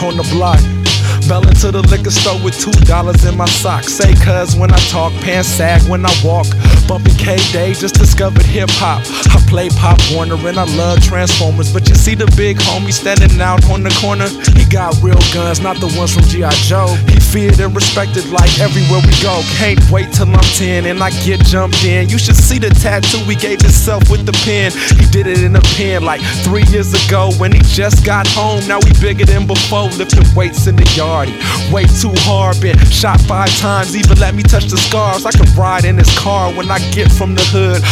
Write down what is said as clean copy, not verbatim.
on the block. Fell into the liquor store with $2 in my sock. Say cuz when I talk, pants sag when I walk. Bumping K-Day, just discovered hip-hop. I play Pop Warner and I love Transformers. But you see the big homie standing out on the corner? He got real guns, not the ones from G.I. Joe. He feared and respected like everywhere we go. Can't wait till I'm 10 and I get jumped in. You should see the tattoo he gave himself with the pen. He did it in a pen like 3 years ago when he just got home. Now he bigger than before, lifting weights in the yard. Way too hard, been shot 5 times, even let me touch the scars. I could ride in his car when I get from the hood.